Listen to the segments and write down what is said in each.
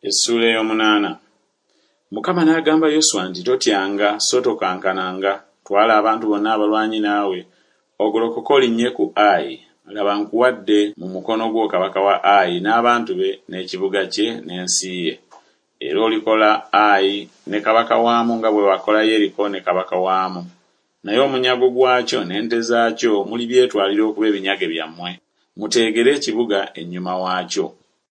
Essula ey'omunaana. Mukama n'agamba Yoswa nti totyanga so tokankananga, twala abantu bonna abalwanyi naawe, ogolokoke olinnye ku Ayi. Laba nkuwadde mu mukono gwo kabaka wa Ayi n'abantu be n'ekibuga kye n'ensi ye. Era olikola Ayi ne kabaka waamu nga bwe wakola Yeriko ne kabaka waamu. Naye omunyago gwakyo n'ente zaakyo mulibyetwalira okuba ebinyage byammwe. Muteegere ekibuga ennyuma waakyo.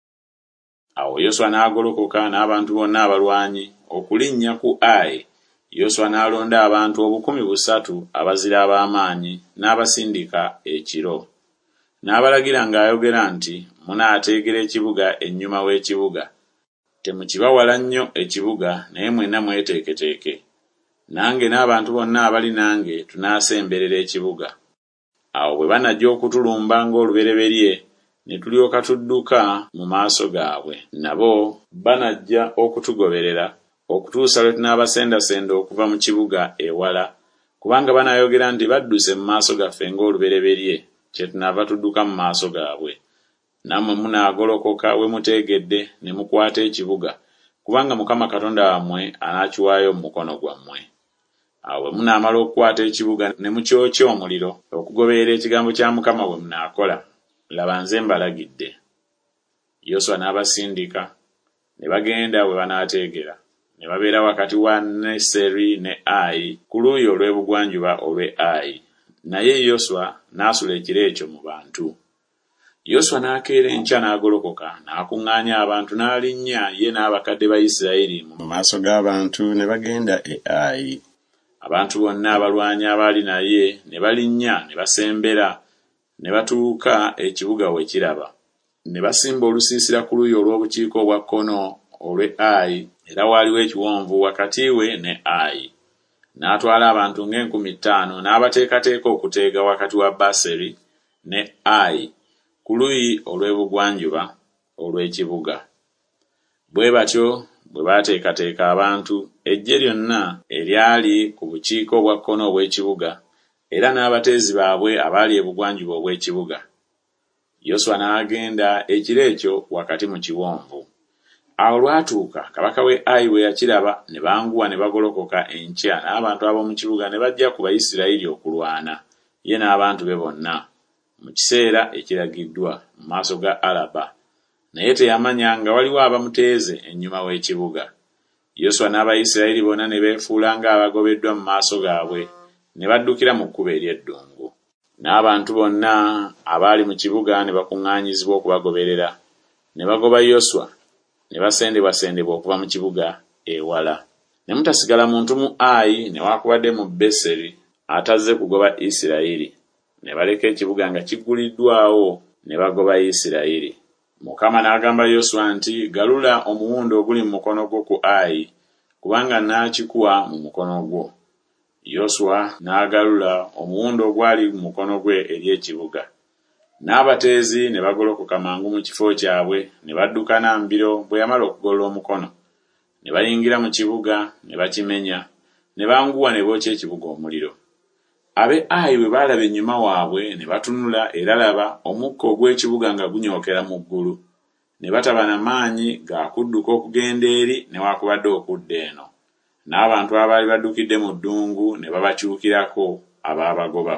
Awo Yoswa n'agolokoka n'abantu bonna abalwanyi okulinnya ku Ayi. Yoswa n'alonda abantu 300 abazira ab'amaanyi n'abasindika ekiro. N'abalagira ng'ayogera nti munaateegera ekibuga ennyuma w'ekibuga. Temukibawala nnyo ekibuga naye mwenna mweteeketeeke. Nange n'abantu bonna abali nange tunaasemberera ekibuga. Awo bwe banajja okutulumba ng'olubereberye ne tulyoka tudduka mu maaso gaabwe. Nabo banajja okutugoberera okutuusa lwe tunaabasendasenda okuva mu kibuga ewala, kubanga banayogera nti badduse mu maaso gaffe ng'olubereberye, kye tunaava tudduka mu maaso gaabwe. Nammwe munaagolokoka we muteegedde ne mukwata ekibuga, kubanga Mukama Katonda wammwe anaakiwaayo mu mukono gwammwe. Awo bwe munaamala okukwata ekibuga ne mukyokya omuliro okugoberera ekigambo kya Mukama bwe munaakola, laba nze mbalagidde. Yoswa n'abasindika ne bagenda bwe banaateegera. Ne babeera wakati wa Neseri ne Ayi ku luuyi olw'ebugwanjuba olw'e Ayi. Naye Yoswa n'asula ekiro ekyo mu bantu. Yoswa n'akeera enkya n'agolokoka n'akuŋŋaanya abantu n'alinnya ye n'abakadde ba Isirayiri mu maaso g'abantu ne bagenda e Ayi. Abantu bonna abalwanyi abaali naye ne balinnya ne basembera ne batuuka ekibuga we kiraba. Ne basimba olusiisira ku luuyi olw'obukiika obwa kkono olw'e Ayi, era waaliwo ekiwonvu wakati we ne Ayi. N'atwala abantu nga 50,000 n'abateekateeka okuteega wakati wa Baseri ne Ayi ku luuyi olw'ebugwanjuba olw'ekibuga. Bwe batyo bwe baateekateeka abantu, eggye lyonna eryali ku bukiika obwa kkono obw'ekibuga, era n'abateezi baabwe abaali ebugwanjuba obw'ekibuga. Yoswa n'agenda ekiro ekyo wakati mu kiwonvu. Awo lwatuuka kabaka we Ayi bwe yakiraba ne banguwa ne bagolokoka enkya n'abantu ab'omu kibuga ne bajja ku Bayisirayiri okulwana, ye n'abantu be bonna, mu kiseera ekiragiddwa mu maaso ga Alaba. Naye teyamanya nga waliwo abamuteeze ennyuma w'ekibuga. Yoswa n'Abayisirayiri bonna ne beefuula ng'abagobeddwa mu maaso gaabwe, ne baddukira mu kkubo ery'eddungu. N'abantu bonna abaali mu kibuga ne bakuŋŋaanyizibwa okubagoberera, ne bagoba Yoswa ne basendebwasendebwa okuva mu kibuga ewala. Ne mutasigala muntu mu Ayi newaakubadde mu Beseri atazze kugoba Isirayiri. Ne baleka ekibuga nga kigguliddwawo ne bagoba Isirayiri. Mukama n'agamba Yoswa nti galula omuwundo oguli mu mukono gwo ku Ayi, kubanga naakikuwa mu mukono gwo. Yoswa n'agalula omuwundo ogwali mu mukono gwe eri ekibuga. N'abateezi ne bagolokoka mangu mu kifo kyabwe ne badduka Nambiro bwe yamala okugolola omukono. Ne bayingira mu kibuga ne bakimenya, ne banguwa ne bookya ekibuga omuliro. Ab'e Ayi bwe baalaba ennyuma waabwe ne batunula, era laba omukka ogw'ekibuga nga gunyookera mu ggulu. Ne bataba na maanyi ga kudduka okugenda eri newaakubadde okudda eno. N'abantu abaali baddukidde mu ddungu ne babakyukirako abaabagoba.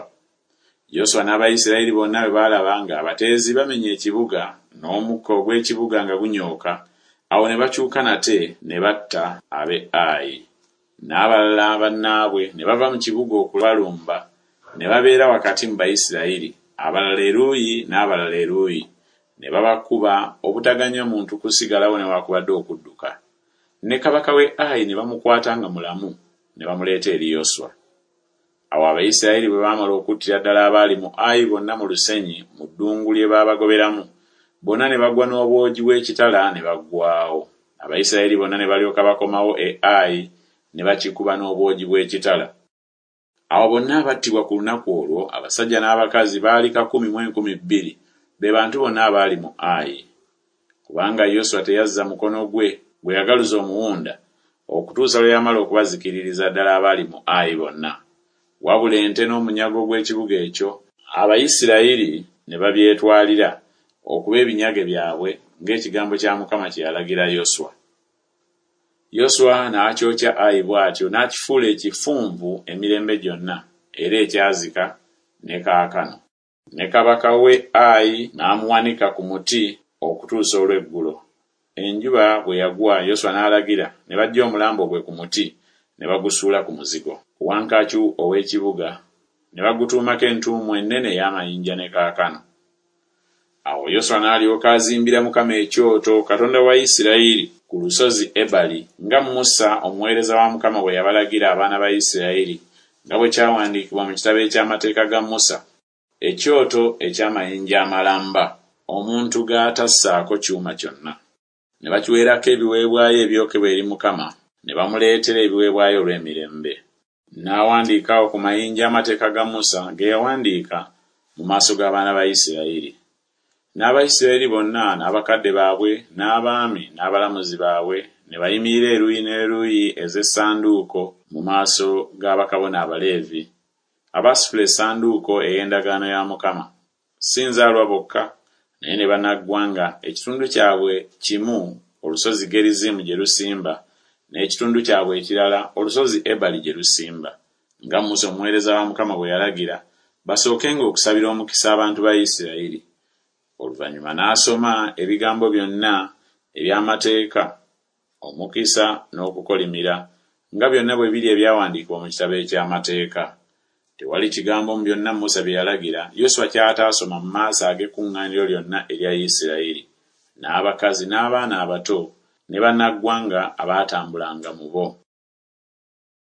Yoswa n'Abayisirayiri bonna bwe baalaba nga abateezi bamenya ekibuga n'omukka ogw'ekibuga nga gunyooka, awo ne bakyuka nate ne batta ab'e Ayi. N'abalala bannaabwe ne bava mu kibuga okubalumba, ne babeera wakati mu Bayisirayiri, abalala eruuyi n'abalala eruuyi, ne babakuba obutaganya muntu kusigalawo newaakubadde okudduka. Ne kabaka we Ayi ne bamukwata nga mulamu ne bamuleeta eri Yoswa. Awo Abayisirayiri bwe baamala okuttira ddala abaali mu Ayi bonna mu lusenyi mu ddungu lye baabagoberamu, bonna ne bagwa n'obwogi bw'ekitala ne baggwaawo. Abayisirayiri bonna ne balyoka bakomawo e Ayi ne bakikuba n'obwogi bw'ekitala. Awo bonna abattibwa ku lunaku olwo, abasajja n'abakazi baali 112,000, be bantu bonna abaali mu Ayi. Kubanga Yoswa teyazza mukono gwe bwe yagaluza omuwunda okutuusa lwe yamala okubazikiririza ddala abaali mu Ayi bonna. Wabula ente n'omunyago gw'ekibuga ekyo Abayisirayiri ne babyetwalira okuba ebinyage byabwe ng'ekigambo kya Mukama kye yalagira Yoswa. Yoswa n'akyokya Ayi bw'atyo n'akifuula ekifunvu emirembe gyonna era ekyazika ne kaakano. Ne kabaka we Ayi n'amuwanika ku muti okutuusa olw'eggulo. Enjuba bwe yagwa, Yoswa n'alagira ne baggya omulambo gwe ku muti ne bagusuula ku muzigo ku wankaaki ow'ekibuga, ne bagutuumako entuumu ennene ey'amayinja ne kaakano. Awo Yoswa n'alyoka azimbira Mukama ekyoto, Katonda wa Isirayiri, ku lusozi Ebali, nga Musa omuweereza wa Mukama bwe yabalagira abaana ba Isirayiri, nga bwe kyawandiikibwa mu kitabo eky'amateeka ga Musa, ekyoto eky'amayinja amalamba, omuntu g'atassaako kyuma kyonna. Ne bakiweerako ebiweebwayo ebyokebwa eri Mukama, ne bamuleetera ebiweebwayo olw'emirembe. N'awandiikawo ku mayinja amateeka ga Musa ge yawandiika mu maaso g'abaana ba Isirayiri. N'Abayisirayiri bonna n'abakadde baabwe n'abaami n'abalamuzi baabwe ne bayimirira eruuyi n'eruuyi ez'essanduuko mu maaso g'abakabona Abaleevi abaasitula essanduuko ey'endagaano ya Mukama. Si nzaalwa bokka, naye ne bannaggwanga ekitundu kyabwe kimu olusozi Gerizimu gye lusimba, n'ekitundu kyabwe ekirala olusozi Ebali gye lusimba, nga Musa omuweereza wa Mukama bwe yalagira, basookenga okusabira omukisa abantu ba Isirayiri. Oluvannyuma n'asoma ebigambo byonna eby'amateeka, omukisa n'okukolimira, nga byonna bwe biri ebyawandiikibwa mu kitabo eky'amateeka. Tewali kigambo mu byonna Musa bye yalagira Yoswa ky'ataasoma mu maaso ag'ekkuŋŋaaniro lyonna erya Isirayiri, n'abakazi n'abaana abato ne bannaggwanga abaatambulanga mu bo.